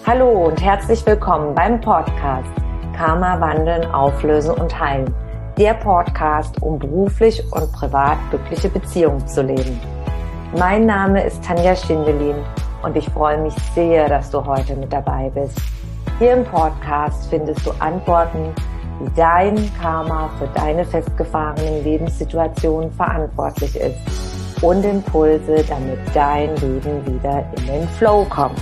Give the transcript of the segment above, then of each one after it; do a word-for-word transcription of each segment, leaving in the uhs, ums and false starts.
Hallo und herzlich willkommen beim Podcast Karma wandeln, auflösen und heilen. Der Podcast, um beruflich und privat glückliche Beziehungen zu leben. Mein Name ist Tanja Schindelin und ich freue mich sehr, dass du heute mit dabei bist. Hier im Podcast findest du Antworten, wie dein Karma für deine festgefahrenen Lebenssituationen verantwortlich ist und Impulse, damit dein Leben wieder in den Flow kommt.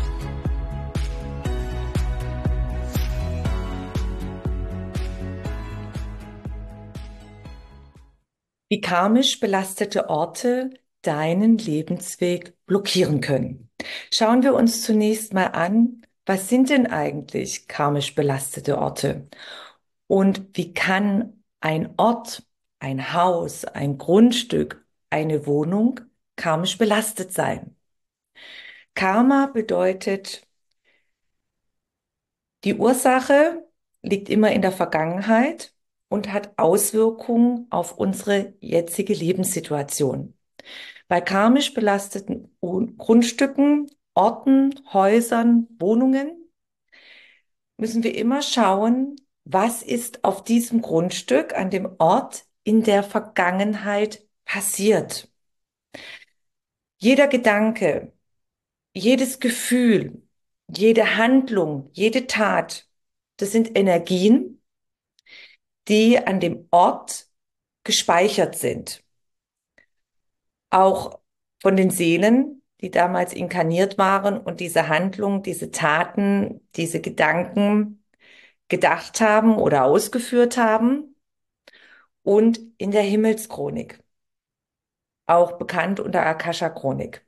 Wie karmisch belastete Orte deinen Lebensweg blockieren können. Schauen wir uns zunächst mal an, was sind denn eigentlich karmisch belastete Orte? Und wie kann ein Ort, ein Haus, ein Grundstück, eine Wohnung karmisch belastet sein? Karma bedeutet, die Ursache liegt immer in der Vergangenheit und hat Auswirkungen auf unsere jetzige Lebenssituation. Bei karmisch belasteten Grundstücken, Orten, Häusern, Wohnungen müssen wir immer schauen, was ist auf diesem Grundstück, an dem Ort in der Vergangenheit passiert. Jeder Gedanke, jedes Gefühl, jede Handlung, jede Tat, das sind Energien, die an dem Ort gespeichert sind. Auch von den Seelen, die damals inkarniert waren und diese Handlung, diese Taten, diese Gedanken gedacht haben oder ausgeführt haben. Und in der Himmelschronik, auch bekannt unter Akasha-Chronik.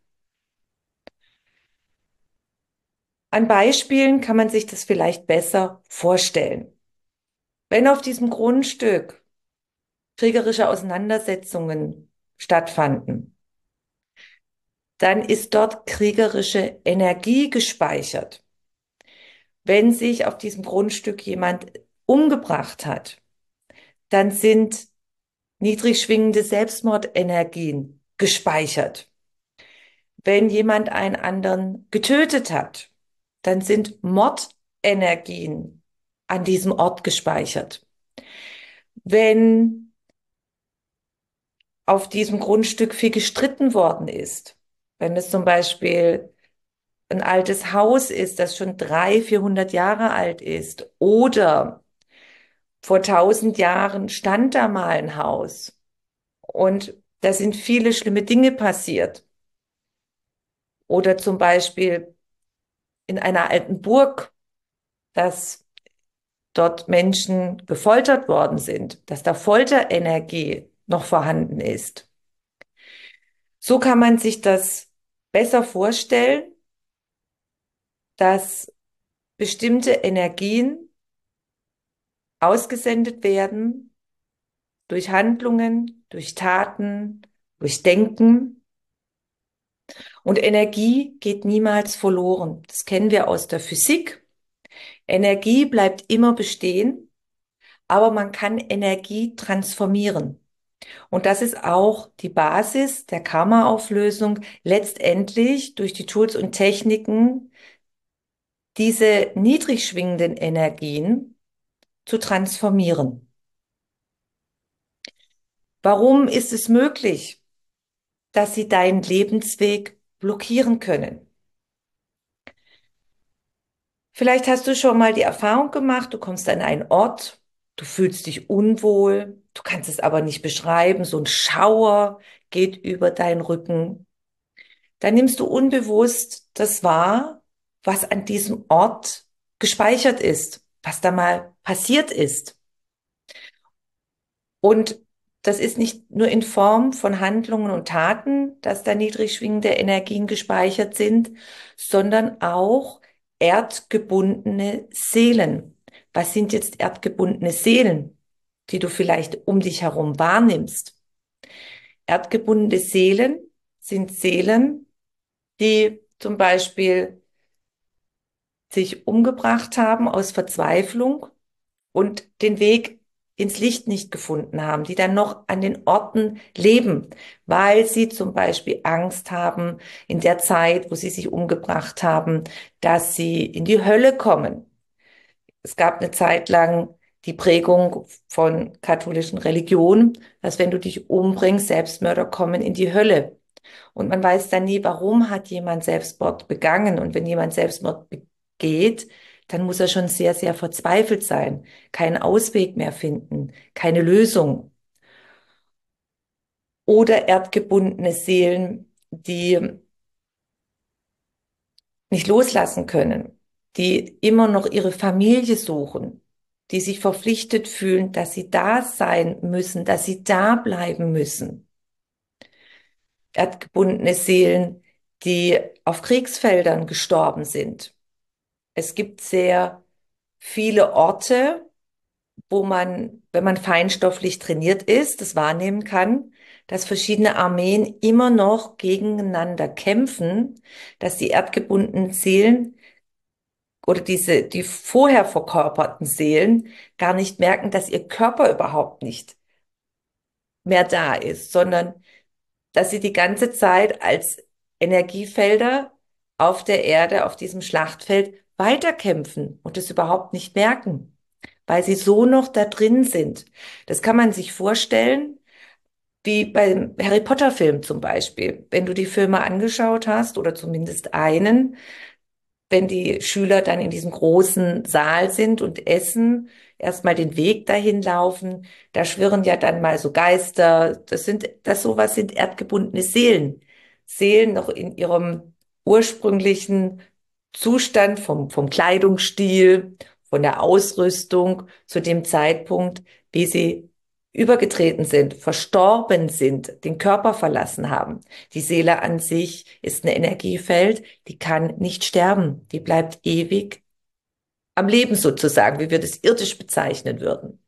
An Beispielen kann man sich das vielleicht besser vorstellen. Wenn auf diesem Grundstück kriegerische Auseinandersetzungen stattfanden, dann ist dort kriegerische Energie gespeichert. Wenn sich auf diesem Grundstück jemand umgebracht hat, dann sind niedrig schwingende Selbstmordenergien gespeichert. Wenn jemand einen anderen getötet hat, dann sind Mordenergien an diesem Ort gespeichert. Wenn auf diesem Grundstück viel gestritten worden ist, wenn es zum Beispiel ein altes Haus ist, das schon dreihundert, vierhundert Jahre alt ist, oder vor tausend Jahren stand da mal ein Haus und da sind viele schlimme Dinge passiert. Oder zum Beispiel in einer alten Burg, dass dort Menschen gefoltert worden sind, dass da Folterenergie noch vorhanden ist. So kann man sich das besser vorstellen, dass bestimmte Energien ausgesendet werden durch Handlungen, durch Taten, durch Denken. Und Energie geht niemals verloren. Das kennen wir aus der Physik. Energie bleibt immer bestehen, aber man kann Energie transformieren. Und das ist auch die Basis der Karma-Auflösung, letztendlich durch die Tools und Techniken diese niedrig schwingenden Energien zu transformieren. Warum ist es möglich, dass sie deinen Lebensweg blockieren können? Vielleicht hast du schon mal die Erfahrung gemacht, du kommst an einen Ort, du fühlst dich unwohl, du kannst es aber nicht beschreiben, so ein Schauer geht über deinen Rücken. Dann nimmst du unbewusst das wahr, was an diesem Ort gespeichert ist, was da mal passiert ist. Und das ist nicht nur in Form von Handlungen und Taten, dass da niedrig schwingende Energien gespeichert sind, sondern auch erdgebundene Seelen. Was sind jetzt erdgebundene Seelen, die du vielleicht um dich herum wahrnimmst? Erdgebundene Seelen sind Seelen, die zum Beispiel sich umgebracht haben aus Verzweiflung und den Weg ins Licht nicht gefunden haben, die dann noch an den Orten leben, weil sie zum Beispiel Angst haben in der Zeit, wo sie sich umgebracht haben, dass sie in die Hölle kommen. Es gab eine Zeit lang die Prägung von katholischen Religion, dass wenn du dich umbringst, Selbstmörder kommen in die Hölle. Und man weiß dann nie, warum hat jemand Selbstmord begangen. Und wenn jemand Selbstmord begeht, dann muss er schon sehr, sehr verzweifelt sein, keinen Ausweg mehr finden, keine Lösung. Oder erdgebundene Seelen, die nicht loslassen können, die immer noch ihre Familie suchen, die sich verpflichtet fühlen, dass sie da sein müssen, dass sie da bleiben müssen. Erdgebundene Seelen, die auf Kriegsfeldern gestorben sind. Es gibt sehr viele Orte, wo man, wenn man feinstofflich trainiert ist, das wahrnehmen kann, dass verschiedene Armeen immer noch gegeneinander kämpfen, dass die erdgebundenen Seelen oder diese, die vorher verkörperten Seelen gar nicht merken, dass ihr Körper überhaupt nicht mehr da ist, sondern dass sie die ganze Zeit als Energiefelder auf der Erde, auf diesem Schlachtfeld weiterkämpfen und es überhaupt nicht merken, weil sie so noch da drin sind. Das kann man sich vorstellen, wie beim Harry Potter Film zum Beispiel. Wenn du die Filme angeschaut hast oder zumindest einen, wenn die Schüler dann in diesem großen Saal sind und essen, erstmal den Weg dahin laufen, da schwirren ja dann mal so Geister. Das sind, das sowas sind erdgebundene Seelen. Seelen noch in ihrem ursprünglichen Zustand vom, vom Kleidungsstil, von der Ausrüstung zu dem Zeitpunkt, wie sie übergetreten sind, verstorben sind, den Körper verlassen haben. Die Seele an sich ist ein Energiefeld, die kann nicht sterben. Die bleibt ewig am Leben sozusagen, wie wir das irdisch bezeichnen würden.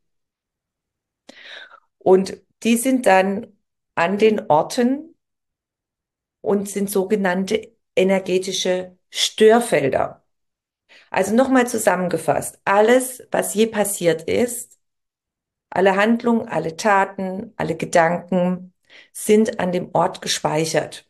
Und die sind dann an den Orten und sind sogenannte energetische Störfelder. Also nochmal zusammengefasst, alles, was je passiert ist, alle Handlungen, alle Taten, alle Gedanken sind an dem Ort gespeichert.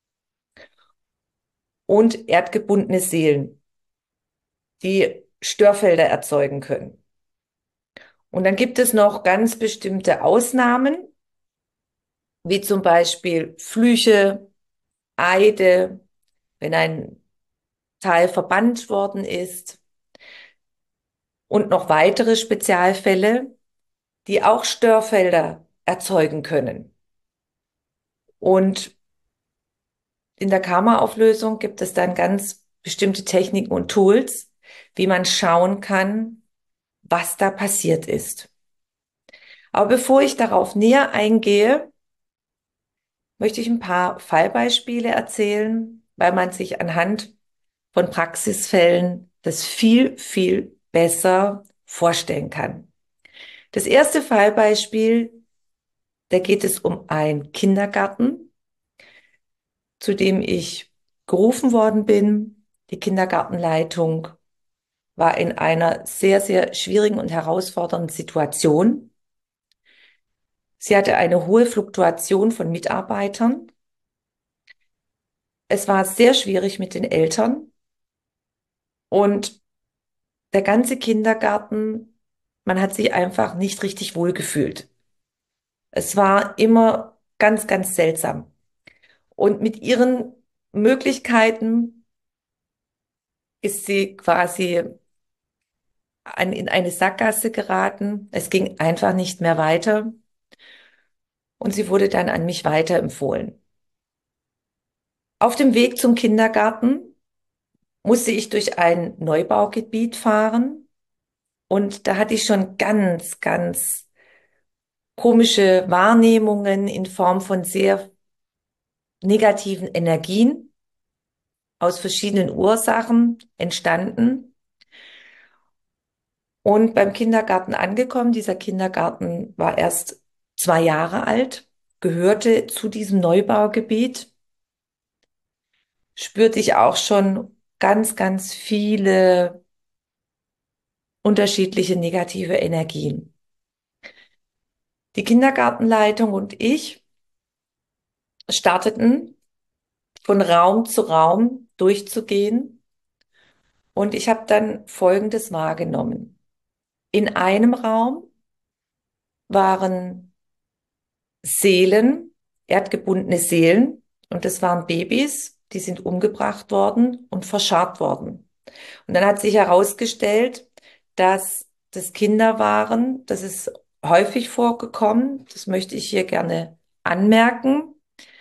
Und erdgebundene Seelen, die Störfelder erzeugen können. Und dann gibt es noch ganz bestimmte Ausnahmen, wie zum Beispiel Flüche, Eide, wenn ein Teil verbannt worden ist und noch weitere Spezialfälle, die auch Störfelder erzeugen können. Und in der Karma-Auflösung gibt es dann ganz bestimmte Techniken und Tools, wie man schauen kann, was da passiert ist. Aber bevor ich darauf näher eingehe, möchte ich ein paar Fallbeispiele erzählen, weil man sich anhand von Praxisfällen das viel, viel besser vorstellen kann. Das erste Fallbeispiel, da geht es um einen Kindergarten, zu dem ich gerufen worden bin. Die Kindergartenleitung war in einer sehr, sehr schwierigen und herausfordernden Situation. Sie hatte eine hohe Fluktuation von Mitarbeitern. Es war sehr schwierig mit den Eltern und der ganze Kindergarten, man hat sich einfach nicht richtig wohlgefühlt. Es war immer ganz, ganz seltsam. Und mit ihren Möglichkeiten ist sie quasi an, in eine Sackgasse geraten. Es ging einfach nicht mehr weiter und sie wurde dann an mich weiterempfohlen. Auf dem Weg zum Kindergarten musste ich durch ein Neubaugebiet fahren und da hatte ich schon ganz, ganz komische Wahrnehmungen in Form von sehr negativen Energien aus verschiedenen Ursachen entstanden. Und beim Kindergarten angekommen, dieser Kindergarten war erst zwei Jahre alt, gehörte zu diesem Neubaugebiet, spürte ich auch schon ganz, ganz viele unterschiedliche negative Energien. Die Kindergartenleitung und ich starteten von Raum zu Raum durchzugehen und ich habe dann Folgendes wahrgenommen. In einem Raum waren Seelen, erdgebundene Seelen, und das waren Babys, die sind umgebracht worden und verscharrt worden. Und dann hat sich herausgestellt, dass das Kinder waren. Das ist häufig vorgekommen. Das möchte ich hier gerne anmerken,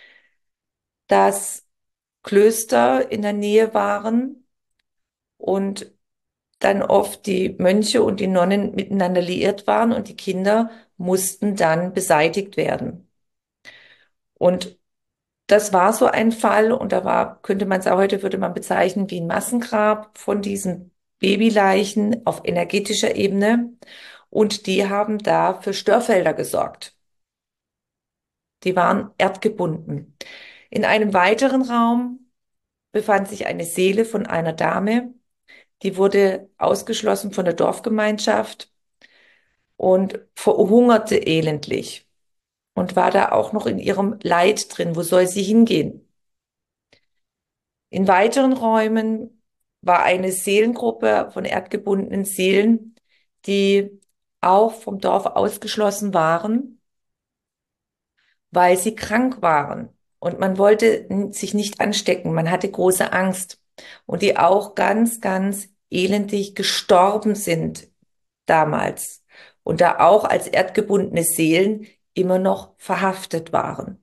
dass Klöster in der Nähe waren und dann oft die Mönche und die Nonnen miteinander liiert waren und die Kinder mussten dann beseitigt werden. Und das war so ein Fall und da war, könnte man es auch heute, würde man bezeichnen, wie ein Massengrab von diesen Babyleichen auf energetischer Ebene. Und die haben da für Störfelder gesorgt. Die waren erdgebunden. In einem weiteren Raum befand sich eine Seele von einer Dame, die wurde ausgeschlossen von der Dorfgemeinschaft und verhungerte elendlich und war da auch noch in ihrem Leid drin. Wo soll sie hingehen? In weiteren Räumen war eine Seelengruppe von erdgebundenen Seelen, die auch vom Dorf ausgeschlossen waren, weil sie krank waren. Und man wollte sich nicht anstecken. Man hatte große Angst. Und die auch ganz, ganz elendig gestorben sind damals. Und da auch als erdgebundene Seelen immer noch verhaftet waren.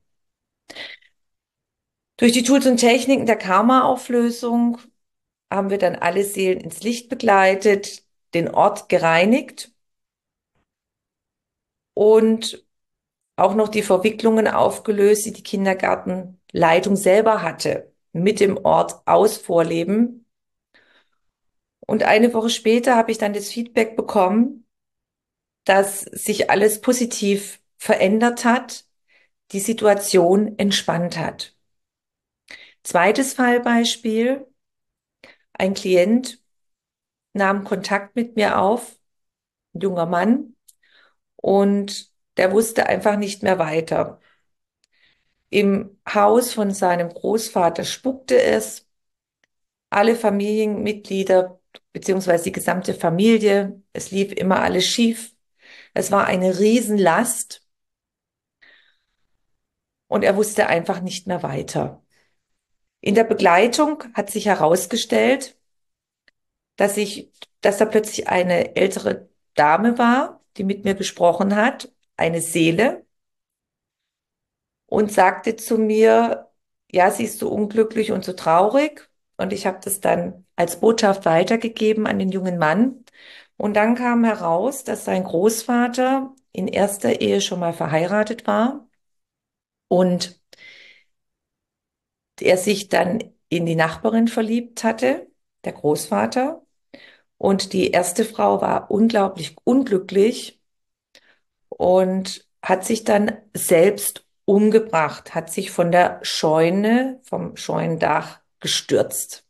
Durch die Tools und Techniken der Karma-Auflösung haben wir dann alle Seelen ins Licht begleitet, den Ort gereinigt und auch noch die Verwicklungen aufgelöst, die die Kindergartenleitung selber hatte, mit dem Ort aus Vorleben. Und eine Woche später habe ich dann das Feedback bekommen, dass sich alles positiv verändert hat, die Situation entspannt hat. Zweites Fallbeispiel: Ein Klient nahm Kontakt mit mir auf, ein junger Mann, und der wusste einfach nicht mehr weiter. Im Haus von seinem Großvater spukte es. Alle Familienmitglieder beziehungsweise die gesamte Familie, es lief immer alles schief. Es war eine Riesenlast und er wusste einfach nicht mehr weiter. In der Begleitung hat sich herausgestellt, dass ich, dass da plötzlich eine ältere Dame war, die mit mir gesprochen hat, eine Seele, und sagte zu mir, ja, sie ist so unglücklich und so traurig. Und ich habe das dann als Botschaft weitergegeben an den jungen Mann. Und dann kam heraus, dass sein Großvater in erster Ehe schon mal verheiratet war und er sich dann in die Nachbarin verliebt hatte, der Großvater. Und die erste Frau war unglaublich unglücklich und hat sich dann selbst umgebracht, hat sich von der Scheune, vom Scheunendach gestürzt.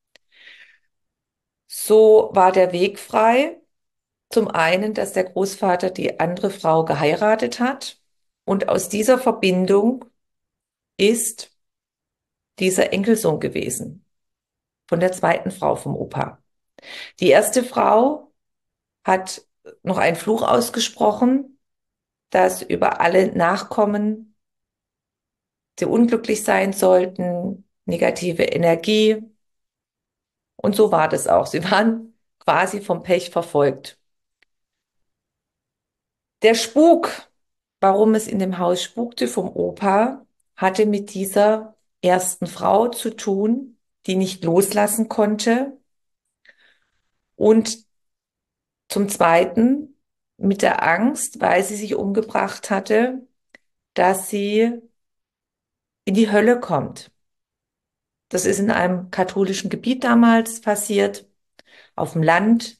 So war der Weg frei. Zum einen, dass der Großvater die andere Frau geheiratet hat. Und aus dieser Verbindung ist dieser Enkelsohn gewesen, von der zweiten Frau vom Opa. Die erste Frau hat noch einen Fluch ausgesprochen, dass über alle Nachkommen, die unglücklich sein sollten, negative Energie. Und so war das auch. Sie waren quasi vom Pech verfolgt. Der Spuk, warum es in dem Haus spukte vom Opa, hatte mit dieser ersten Frau zu tun, die nicht loslassen konnte. Und zum Zweiten mit der Angst, weil sie sich umgebracht hatte, dass sie in die Hölle kommt. Das ist in einem katholischen Gebiet damals passiert, auf dem Land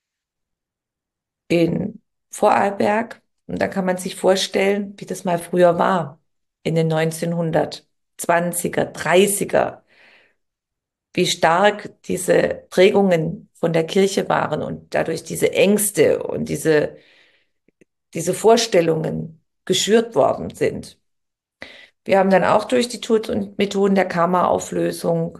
in Vorarlberg. Und da kann man sich vorstellen, wie das mal früher war, in den neunzehnhundertzwanziger, dreißiger, wie stark diese Prägungen von der Kirche waren und dadurch diese Ängste und diese, diese Vorstellungen. geschürt worden sind. Wir haben dann auch durch die Tools und Methoden der Karma-Auflösung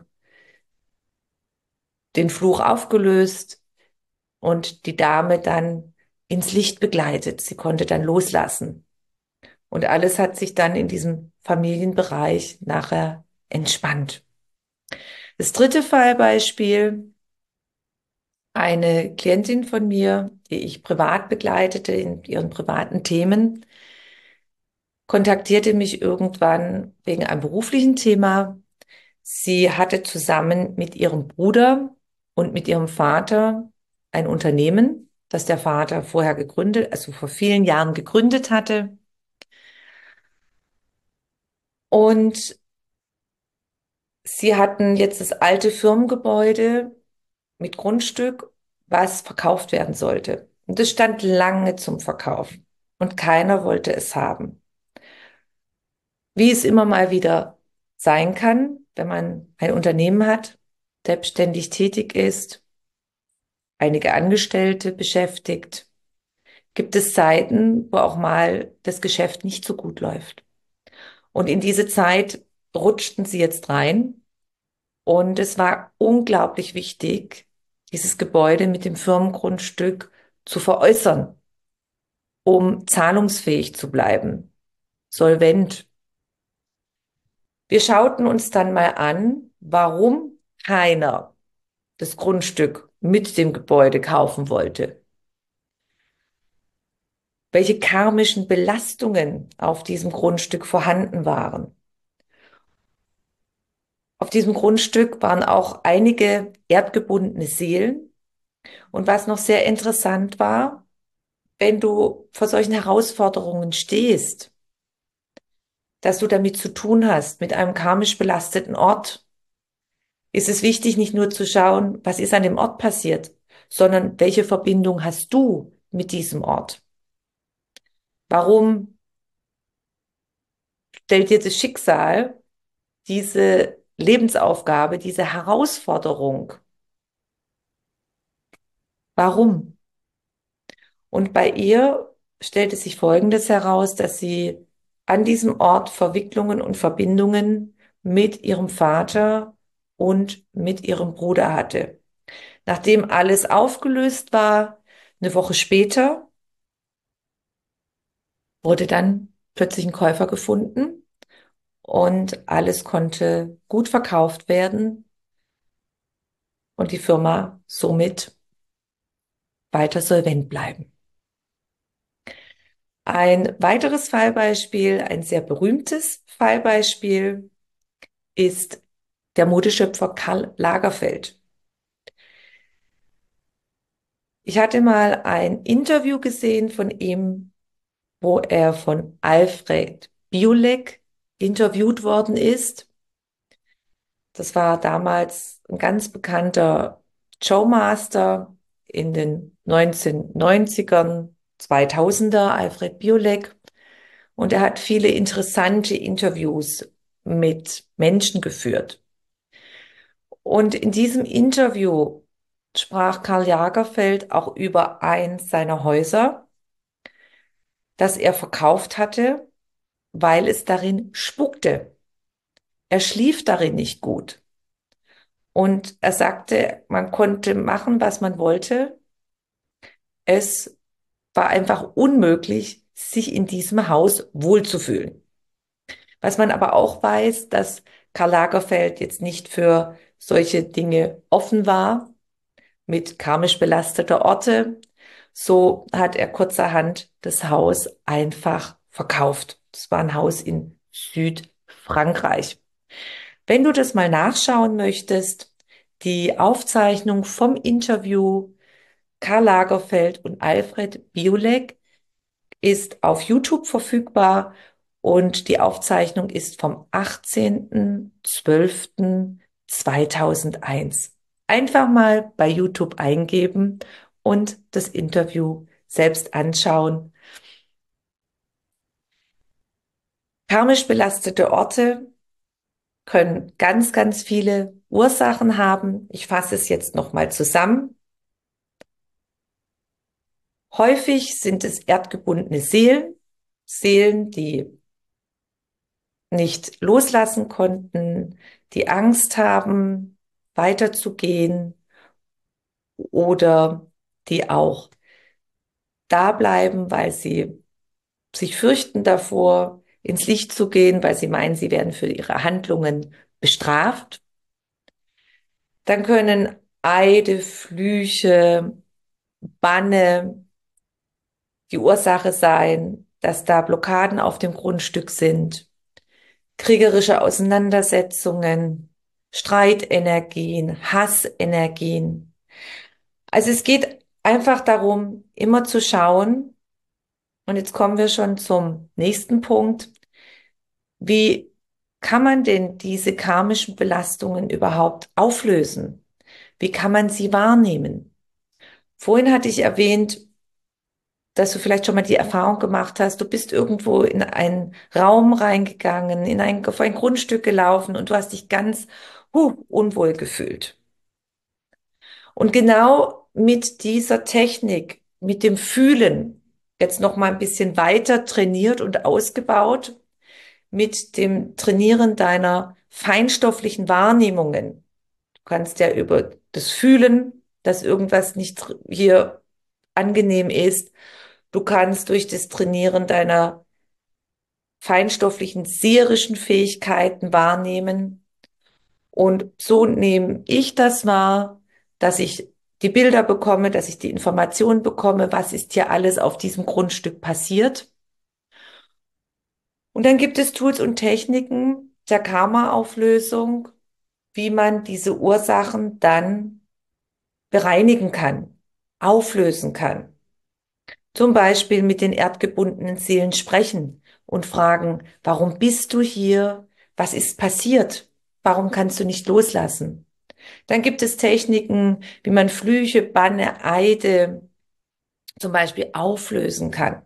den Fluch aufgelöst und die Dame dann ins Licht begleitet. Sie konnte dann loslassen. Und alles hat sich dann in diesem Familienbereich nachher entspannt. Das dritte Fallbeispiel, eine Klientin von mir, die ich privat begleitete in ihren privaten Themen, kontaktierte mich irgendwann wegen einem beruflichen Thema. Sie hatte zusammen mit ihrem Bruder und mit ihrem Vater ein Unternehmen, das der Vater vorher gegründet, also vor vielen Jahren gegründet hatte. Und sie hatten jetzt das alte Firmengebäude mit Grundstück, was verkauft werden sollte. Und es stand lange zum Verkauf und keiner wollte es haben. Wie es immer mal wieder sein kann, wenn man ein Unternehmen hat, selbstständig tätig ist, einige Angestellte beschäftigt, gibt es Zeiten, wo auch mal das Geschäft nicht so gut läuft. Und in diese Zeit rutschten sie jetzt rein und es war unglaublich wichtig, dieses Gebäude mit dem Firmengrundstück zu veräußern, um zahlungsfähig zu bleiben, solvent. Wir schauten uns dann mal an, warum keiner das Grundstück mit dem Gebäude kaufen wollte, welche karmischen Belastungen auf diesem Grundstück vorhanden waren. Auf diesem Grundstück waren auch einige erdgebundene Seelen. Und was noch sehr interessant war, wenn du vor solchen Herausforderungen stehst, dass du damit zu tun hast, mit einem karmisch belasteten Ort, ist es wichtig, nicht nur zu schauen, was ist an dem Ort passiert, sondern welche Verbindung hast du mit diesem Ort? Warum stellt dir das Schicksal diese Lebensaufgabe, diese Herausforderung? Warum? Und bei ihr stellte sich Folgendes heraus, dass sie an diesem Ort Verwicklungen und Verbindungen mit ihrem Vater und mit ihrem Bruder hatte. Nachdem alles aufgelöst war, eine Woche später, wurde dann plötzlich ein Käufer gefunden und alles konnte gut verkauft werden und die Firma somit weiter solvent bleiben. Ein weiteres Fallbeispiel, ein sehr berühmtes Fallbeispiel, ist der Modeschöpfer Karl Lagerfeld. Ich hatte mal ein Interview gesehen von ihm, wo er von Alfred Biolek interviewt worden ist. Das war damals ein ganz bekannter Showmaster in den neunzehnhundertneunzigern, zweitausender, Alfred Biolek. Und er hat viele interessante Interviews mit Menschen geführt. Und in diesem Interview sprach Karl Lagerfeld auch über eins seiner Häuser, das er verkauft hatte, weil es darin spukte. Er schlief darin nicht gut. Und er sagte, man konnte machen, was man wollte. Es war einfach unmöglich, sich in diesem Haus wohlzufühlen. Was man aber auch weiß, dass Karl Lagerfeld jetzt nicht für solche Dinge offen war, mit karmisch belasteter Orte. So hat er kurzerhand das Haus einfach verkauft. Das war ein Haus in Südfrankreich. Wenn du das mal nachschauen möchtest, die Aufzeichnung vom Interview Karl Lagerfeld und Alfred Biolek ist auf YouTube verfügbar und die Aufzeichnung ist vom achtzehnten zwölften zweitausendeins. Einfach mal bei YouTube eingeben und das Interview selbst anschauen. Karmisch belastete Orte können ganz, ganz viele Ursachen haben. Ich fasse es jetzt nochmal zusammen. Häufig sind es erdgebundene Seelen. Seelen, die nicht loslassen konnten, die Angst haben, weiterzugehen oder die auch da bleiben, weil sie sich fürchten davor, ins Licht zu gehen, weil sie meinen, sie werden für ihre Handlungen bestraft. Dann können Eide, Flüche, Banne die Ursache sein, dass da Blockaden auf dem Grundstück sind, kriegerische Auseinandersetzungen, Streitenergien, Hassenergien. Also es geht einfach darum, immer zu schauen, und jetzt kommen wir schon zum nächsten Punkt, wie kann man denn diese karmischen Belastungen überhaupt auflösen? Wie kann man sie wahrnehmen? Vorhin hatte ich erwähnt, dass du vielleicht schon mal die Erfahrung gemacht hast, du bist irgendwo in einen Raum reingegangen, in ein, auf ein Grundstück gelaufen und du hast dich ganz huh, unwohl gefühlt. Und genau mit dieser Technik, mit dem Fühlen, jetzt noch mal ein bisschen weiter trainiert und ausgebaut, mit dem Trainieren deiner feinstofflichen Wahrnehmungen. Du kannst ja über das Fühlen, dass irgendwas nicht hier angenehm ist. Du kannst durch das Trainieren deiner feinstofflichen seherischen Fähigkeiten wahrnehmen. Und so nehme ich das wahr, dass ich die Bilder bekomme, dass ich die Informationen bekomme, was ist hier alles auf diesem Grundstück passiert. Und dann gibt es Tools und Techniken der Karma-Auflösung, wie man diese Ursachen dann bereinigen kann, auflösen kann. Zum Beispiel mit den erdgebundenen Seelen sprechen und fragen, warum bist du hier? Was ist passiert? Warum kannst du nicht loslassen? Dann gibt es Techniken, wie man Flüche, Banne, Eide zum Beispiel auflösen kann.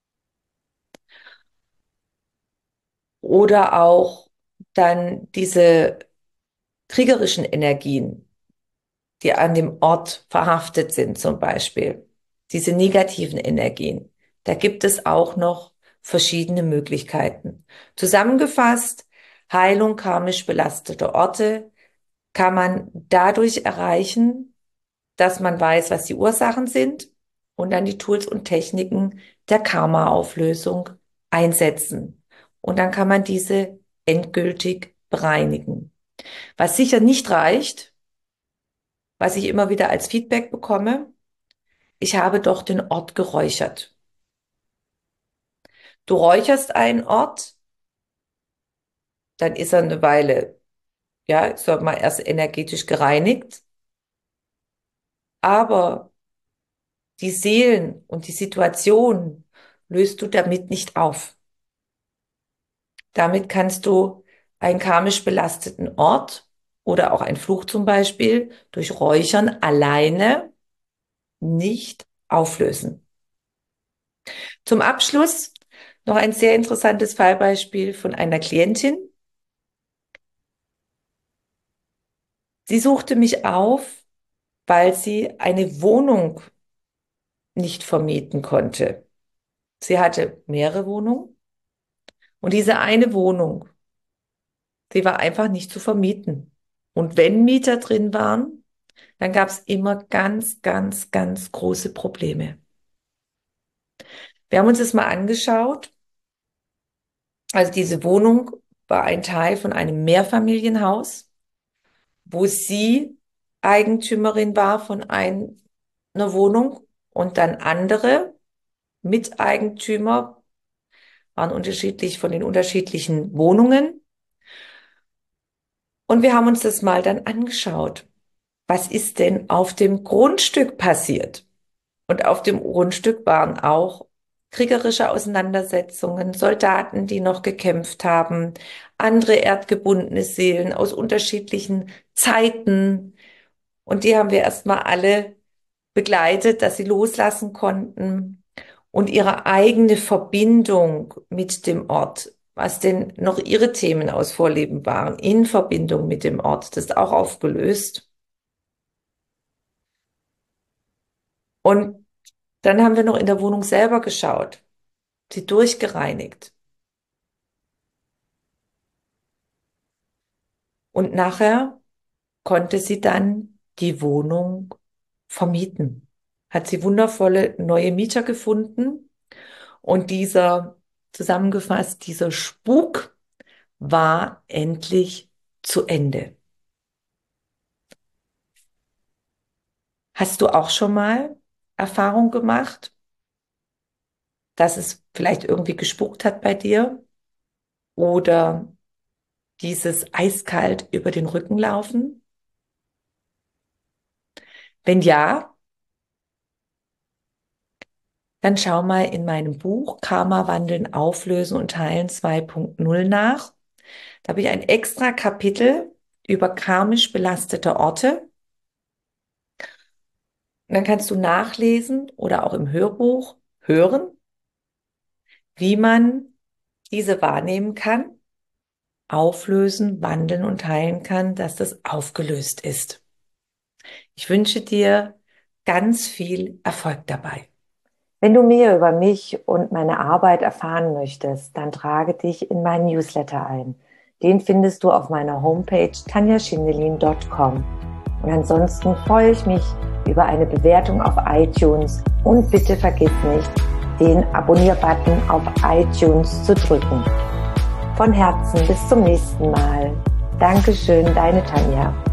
Oder auch dann diese kriegerischen Energien, die an dem Ort verhaftet sind, zum Beispiel. Diese negativen Energien. Da gibt es auch noch verschiedene Möglichkeiten. Zusammengefasst, Heilung karmisch belasteter Orte kann man dadurch erreichen, dass man weiß, was die Ursachen sind und dann die Tools und Techniken der Karma-Auflösung einsetzen. Und dann kann man diese endgültig bereinigen. Was sicher nicht reicht, was ich immer wieder als Feedback bekomme, ich habe doch den Ort geräuchert. Du räucherst einen Ort, dann ist er eine Weile, ja, ich sag mal, erst energetisch gereinigt, aber die Seelen und die Situation löst du damit nicht auf. Damit kannst du einen karmisch belasteten Ort oder auch einen Fluch zum Beispiel durch Räuchern alleine nicht auflösen. Zum Abschluss noch ein sehr interessantes Fallbeispiel von einer Klientin. Sie suchte mich auf, weil sie eine Wohnung nicht vermieten konnte. Sie hatte mehrere Wohnungen und diese eine Wohnung, sie war einfach nicht zu vermieten. Und wenn Mieter drin waren, dann gab es immer ganz, ganz, ganz große Probleme. Wir haben uns das mal angeschaut. Also diese Wohnung war ein Teil von einem Mehrfamilienhaus, wo sie Eigentümerin war von ein, einer Wohnung und dann andere Miteigentümer waren unterschiedlich von den unterschiedlichen Wohnungen. Und wir haben uns das mal dann angeschaut. Was ist denn auf dem Grundstück passiert? Und auf dem Grundstück waren auch kriegerische Auseinandersetzungen, Soldaten, die noch gekämpft haben, andere erdgebundene Seelen aus unterschiedlichen Zeiten. Und die haben wir erstmal alle begleitet, dass sie loslassen konnten und ihre eigene Verbindung mit dem Ort, was denn noch ihre Themen aus Vorleben waren, in Verbindung mit dem Ort, das ist auch aufgelöst. Und dann haben wir noch in der Wohnung selber geschaut. sie durchgereinigt. Und nachher konnte sie dann die Wohnung vermieten. Hat sie wundervolle neue Mieter gefunden und dieser, zusammengefasst, dieser Spuk war endlich zu Ende. Hast du auch schon mal Erfahrung gemacht, dass es vielleicht irgendwie gespukt hat bei dir oder dieses eiskalt über den Rücken laufen? Wenn ja, dann schau mal in meinem Buch Karma wandeln, auflösen und heilen zwei Punkt null nach. Da habe ich ein extra Kapitel über karmisch belastete Orte. Und dann kannst du nachlesen oder auch im Hörbuch hören, wie man diese wahrnehmen kann, auflösen, wandeln und heilen kann, dass das aufgelöst ist. Ich wünsche dir ganz viel Erfolg dabei. Wenn du mehr über mich und meine Arbeit erfahren möchtest, dann trage dich in meinen Newsletter ein. Den findest du auf meiner Homepage tanja schindelin punkt com. Und ansonsten freue ich mich über eine Bewertung auf iTunes und bitte vergiss nicht, den Abonnier-Button auf iTunes zu drücken. Von Herzen bis zum nächsten Mal. Dankeschön, deine Tanja.